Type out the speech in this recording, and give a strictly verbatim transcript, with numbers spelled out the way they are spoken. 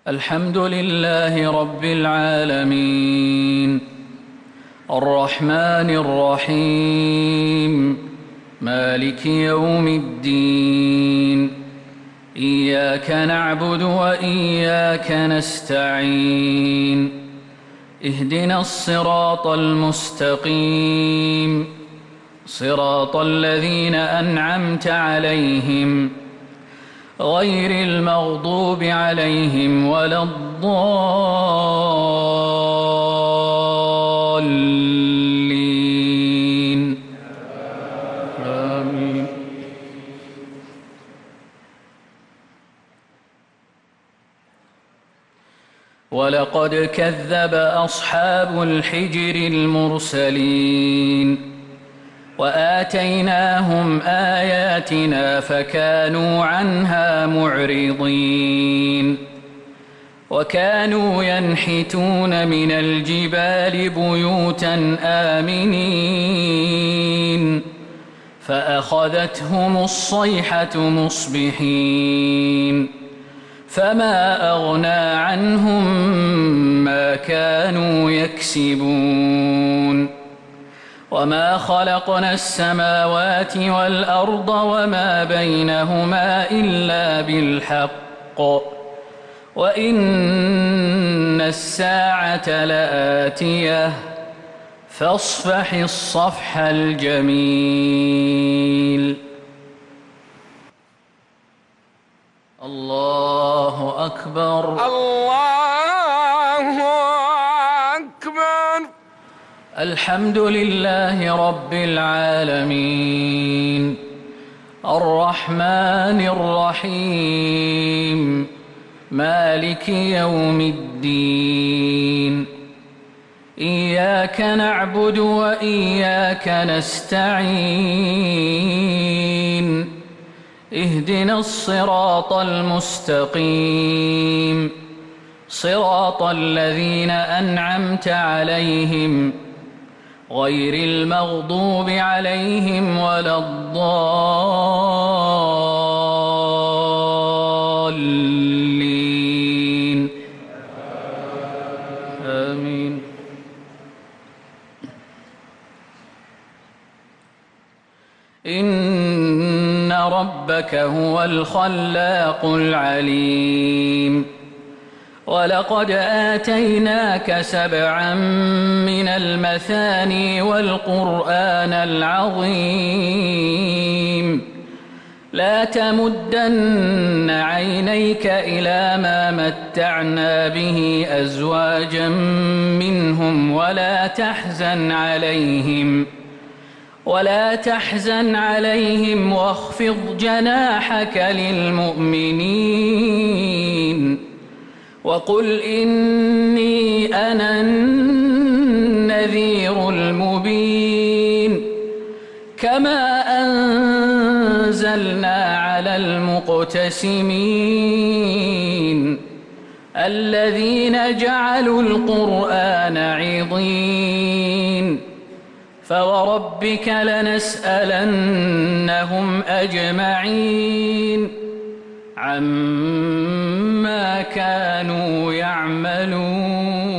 الحمد لله رب العالمين الرحمن الرحيم مالك يوم الدين إياك نعبد وإياك نستعين اهدنا الصراط المستقيم صراط الذين أنعمت عليهم غير المغضوب عليهم ولا الضالين آمين. ولقد كذب أصحاب الحجر المرسلين وآتيناهم آياتنا فكانوا عنها معرضين وكانوا ينحتون من الجبال بيوتا آمنين فأخذتهم الصيحة مصبحين فما أغنى عنهم ما كانوا يكسبون وما خلقنا السماوات والأرض وما بينهما إلا بالحق وإن الساعة لآتية فاصفح الصفح الجميل. الله أكبر الله أكبر. الحمد لله رب العالمين الرحمن الرحيم مالك يوم الدين إياك نعبد وإياك نستعين اهدنا الصراط المستقيم صراط الذين أنعمت عليهم غير المغضوب عليهم ولا الضالين آمين. إن ربك هو الخلاق العليم ولقد آتيناك سبعا من المثاني والقرآن العظيم لا تمدن عينيك إلى ما متعنا به أزواجا منهم ولا تحزن عليهم ولا تحزن عليهم واخفض جناحك للمؤمنين وقل إني أنا النذير المبين كما أنزلنا على المقتسمين الذين جعلوا القرآن عضين فوربك لنسألنهم أجمعين عما كانوا يعملون.